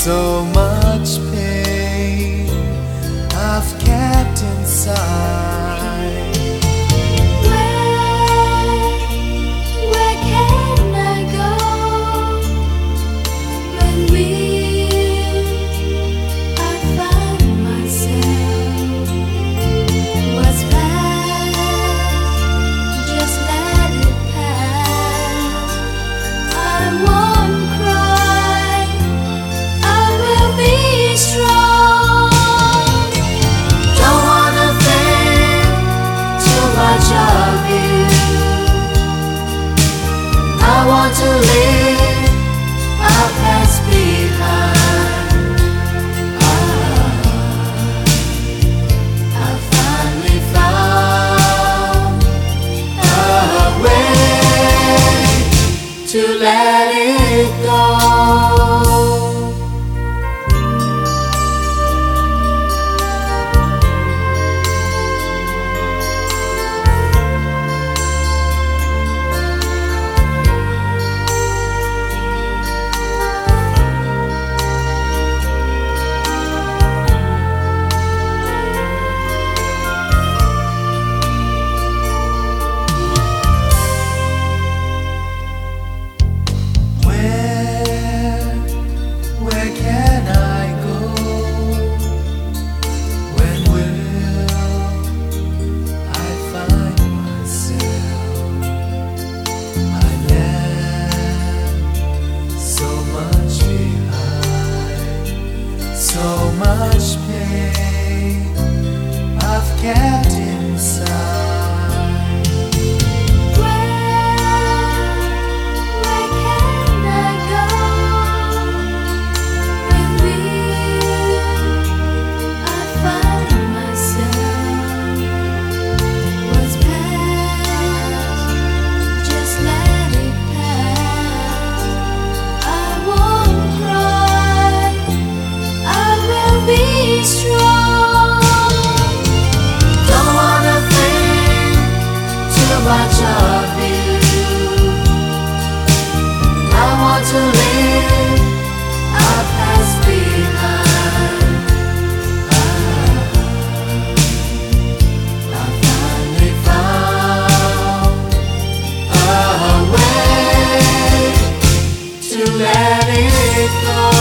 So much pain I've kept inside. Where can I go? When will I find myself? What's past, just let it pass. I won't cry, I will be strong. Don't wanna think too much of you. I want to leave our past behind. I finally found a way to let it go. Where can I go? When will I find myself? I left so much behind, so much pain I've kept inside. Where can I go? When will I find myself? What's past, just let it pass. I won't cry, I will be strong. Don't wanna think too much of you. I want to leave our past behind. I finally found a way to let it go.